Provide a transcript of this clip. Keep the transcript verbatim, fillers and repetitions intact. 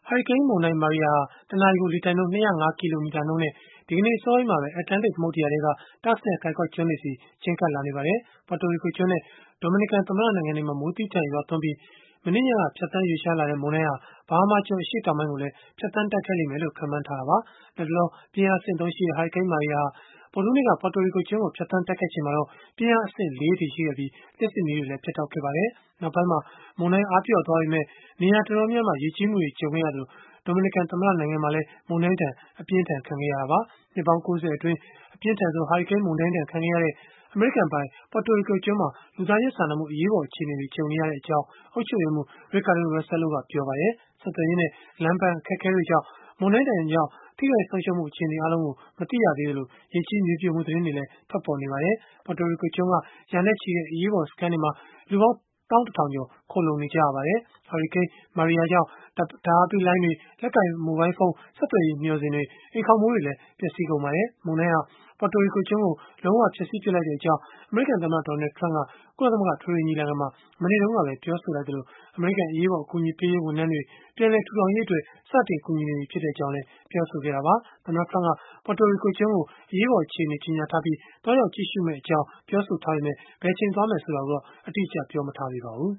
ဟာရီကိန်းမုန်တိုင်း Maria ဟာ တနာရီကို လေတိုက်နှုန်း ၂၀၅ ကီလိုမီတာနှုန်းနဲ့ ဒီကနေ့ အစောပိုင်းမှာပဲ အတ္တလန္တိတ်သမုဒ္ဒရာထဲက Turks နဲ့ Caicos ကျွန်းတွေဆီ ချဉ်းကပ်လာနေပါတယ်။ Puerto Rico ကျွန်းနဲ့ Dominican သမ္မတနိုင်ငံတွေမှာ မိုးသည်းထန်ရွာသွန်းပြီး မနေ့ညက ဖြတ်သန်းရွေ့လျားလာတဲ့ မုန်တိုင်းဟာ Bahama ကျွန်း အရှေ့တောင်ပိုင်းကိုလည်း ဖြတ်သန်းတိုက်ခတ်လိမ့်မယ်လို့ ခန့်မှန်းထားကြတာပါ။ လတ်တလော ပြင်းအားအဆင့် သုံး ရှိတဲ့ ဟာရီကိန်း Maria ဟာ ဗုဒ္ဓဟူးနေ့က Puerto Rico ကျွန်းကို ဖြတ်သန်းတိုက်ခတ်ချိန်မှာတော့ ပြင်းအားအဆင့် လေး အထိ ရှိခဲ့ပြီး လျှပ်စစ်မီးတွေလည်း ပြတ်တောက်ခဲ့ပါတယ်။ နောက်ပိုင်းမှာ မုန်တိုင်းအားပျော့သွားပေမဲ့ နေရာတော်တော်များများမှာ ရေကြီးမှုတွေ ကြုံခဲ့ရသလို Dominican သမ္မတနိုင်ငံမှာလည်း မုန်တိုင်းဒဏ် အပြင်းအထန် ခံခဲ့ရတာပါ။ နှစ်ပေါင်း ၉၀ အတွင်း အပြင်းထန်ဆုံး ဟာရီကိန်းမုန်တိုင်းဒဏ် ခံခဲ့ရတဲ့ အမေရိကန်ပိုင် Puerto Rico ကျွန်းမှာ လူသားချင်းစာနာမှု အရေးပေါ် အခြေအနေတွေ ကြုံနေရကြောင်း အုပ်ချုပ်ရေးမှူး Ricardo Rossello ကပြောပါတယ်။ ဆက်သွယ်ရေးနဲ့ လမ်းပန်းအခက်အခဲတွေကြောင့် မုန်တိုင်းဒဏ်ကြောင့် ထိခိုက်ဆုံးရှုံးမှု အခြေအနေ အားလုံးကို မသိရသေးသလို ရေကြီးမြေပြိုမှု သတင်းတွေလည်း ထွက်ပေါ်နေပါတယ်။ Puerto Rico ကျွန်းက ရာနဲ့ချီတဲ့ အရေးပေါ် စခန်းတွေမှာ လူပေါင်း ၁၁,၀၀၀ ကျော် ခိုလှုံနေကြရပါတယ်။ ဟာရီကိန်း Maria ကြောင့် ဓာတ်အားပေးလိုင်းတွေ၊ လက်ကိုင်မိုဘိုင်းဖုန်း ဆက်သွယ်ရေး မျှော်စင်တွေ၊ အိမ်ခေါင်မိုးတွေလည်း ပျက်စီးကုန်ပါတယ်။ မုန်တိုင်းဟာ Puerto Rico ကျွန်းကို လုံးဝဖျက်ဆီးပစ်လိုက်ကြောင်း အမေရိကန်သမ္မတ Donald Trump က ကုလသမဂ္ဂ အထွေထွေညီလာခံမှာ မနေ့တုန်းကပဲ ပြောဆိုလိုက်သလို အမေရိကန် အရေးပေါ် အကူအညီပေးရေး ဝန်ထမ်းတွေ ပြန်လည်ထူထောင်ရေးအတွက် စတင်ကူညီနေပြီ ဖြစ်ကြောင်းလည်း ပြောဆိုခဲ့တာပါ။ သမ္မတ Trump က Puerto Rico ကျွန်းကို အရေးပေါ် အခြေအနေ ကြေညာထားပြီး သွားရောက်ကြည့်ရှုမယ့်အကြောင်း ပြောဆိုထားပေမဲ့ ဘယ်အချိန်သွားမယ် ဆိုတာကိုတော့ အတိအကျ ပြောဆိုမထားပါဘူး